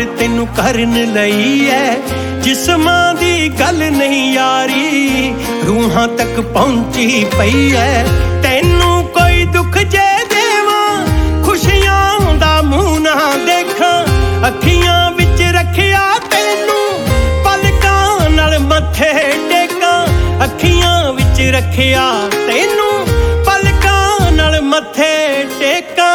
ਤੈਨੂੰ ਕਰਨ ਲਈ ਐ। ਜਿਸਮਾਂ ਦੀ ਗੱਲ ਨਹੀਂ ਯਾਰੀ, ਰੂਹਾਂ ਤੱਕ ਪਹੁੰਚੀ ਪਈ ਐ। ਤੈਨੂੰ ਕੋਈ ਦੁੱਖ ਜੇ ਦੇਵਾਂ, ਖੁਸ਼ੀਆਂ ਦਾ ਮੂੰਹ ਨਾ ਦੇਖਾਂ। ਅੱਖੀਆਂ ਵਿੱਚ ਰੱਖਿਆ ਤੈਨੂੰ, ਪਲਕਾਂ ਨਾਲ ਮੱਥੇ ਟੇਕਾਂ। ਅੱਖੀਆਂ ਵਿੱਚ ਰੱਖਿਆ ਤੈਨੂੰ, ਪਲਕਾਂ ਨਾਲ ਮੱਥੇ ਟੇਕਾਂ।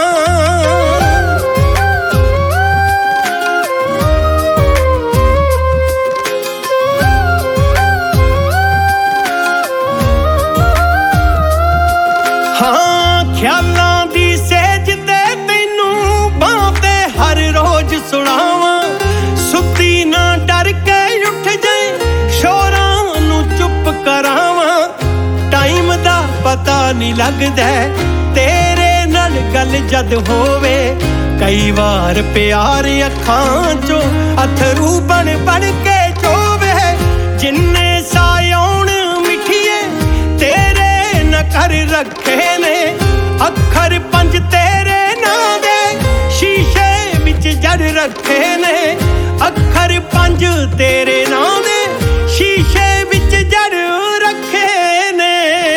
ਖਿਆਲਾਂ ਦੀ ਸੇਜ ਤੇ ਤੈਨੂੰ ਬਾਂਹ ਤੇ ਹਰ ਰੋਜ਼ ਸੁਣਾਵਾਂ। ਸੁੱਤੀ ਨਾ ਡਰ ਕੇ ਉੱਠ ਜਾਏ, ਸ਼ੋਰਾਂ ਨੂੰ ਚੁੱਪ ਕਰਾਵਾਂ। ਟਾਈਮ ਦਾ ਪਤਾ ਨਹੀਂ ਲੱਗਦਾ ਤੇਰੇ ਨਾਲ ਗੱਲ ਜਦ ਹੋਵੇ। ਕਈ ਵਾਰ ਪਿਆਰ ਅੱਖਾਂ ਚੋਂ ਅਥਰੂ ਬਣ ਬਣ ਕੇ ਚੋਵੇ। ਜਿੰਨੇ ਸਾਹ ਆਉਣ ਮਿੱਠੀਏ ਤੇਰੇ ਨਾ ਕਰ ਰੱਖੇ ਨੇ। ਅੱਖਰ 5 ਤੇਰੇ ਨਾਂ ਦੇ ਸ਼ੀਸ਼ੇ ਵਿੱਚ ਜੜ ਰੱਖੇ ਨੇ। ਅੱਖਰ 5 ਤੇਰੇ ਨਾਂ ਦੇ ਸ਼ੀਸ਼ੇ ਵਿੱਚ ਜੜ ਰੱਖੇ ਨੇ।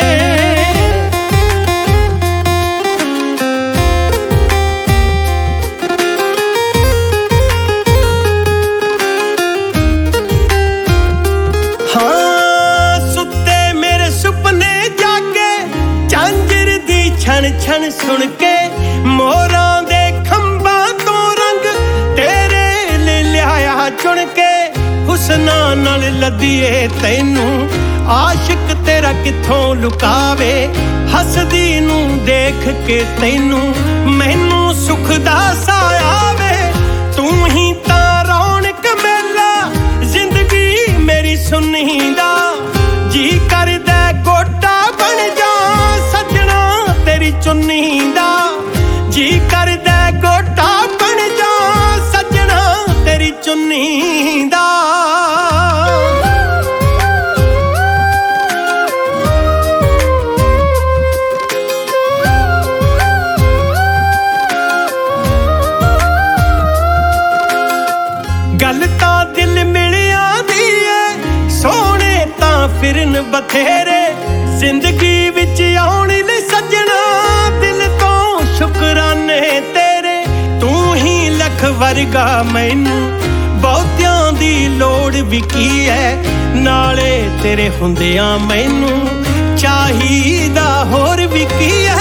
ਹਾਂ ਸੁੱਤੇ ਮੇਰੇ ਸੁਪਨੇ ਜਾਗੇ, ਝਾਂਜਰ ਦੀ ਛਣ ਛਣ ਸੁਣ ਕੇ। ਮੋਰਾਂ ਦੇ ਖੰਭਾਂ ਤੋਂ ਰੰਗ ਤੇਰੇ ਲਈ ਲਿਆਇਆ ਚੁਣ ਕੇ। ਹੁਸਨਾਂ ਨਾਲ ਲੱਦੀਏ ਤੈਨੂੰ, ਆਸ਼ਿਕ ਤੇਰਾ ਕਿੱਥੋਂ ਲੁਕਾਵੇ। ਹੱਸਦੀ ਨੂੰ ਦੇਖ ਕੇ ਤੈਨੂੰ, ਮੈਨੂੰ ਸੁੱਖ ਦਾ ਸਾਹ ਆਵੇ। ਤੂੰ ਹੀ ਤਾਂ ਰੌਣਕ ਮੇਲਾ, ਜ਼ਿੰਦਗੀ ਮੇਰੀ ਸੁਣੀ ਦਾ। ਜੀ ਕਰਦਾ ਗੋਟਾ ਬਣ ਜਾ ਸੱਜਣਾ ਤੇਰੀ ਚੁੰਨੀ ਦਾ। ਜੀ ਕਰਦਾ ਗੋਟਾ ਬਣ ਜਾ ਸੱਜਣਾ ਤੇਰੀ ਚੁੰਨੀ ਦਾ। ਗੱਲ ਤਾਂ ਦਿਲ ਮਿਲਿਆ ਦੀ ਏ, ਸੋਹਣੇ ਤਾਂ ਫਿਰਨ ਬਥੇਰੇ। ਜ਼ਿੰਦਗੀ ਵਿੱਚ ਆਉਣ ਲਈ ਸੱਜਣਾ ਦਿਲ ਤੋਂ ਸ਼ੁਕਰਾਨੇ ਤੇਰੇ। ਤੂੰ ਹੀ ਲੱਖ ਵਰਗਾ ਮੈਨੂੰ, ਬਹੁਤਿਆਂ ਦੀ ਲੋੜ ਵੀ ਕੀ ਐ। ਨਾਲੇ ਤੇਰੇ ਹੁੰਦਿਆਂ ਮੈਨੂੰ ਚਾਹੀਦਾ ਹੋਰ ਵੀ ਕੀ ਐ।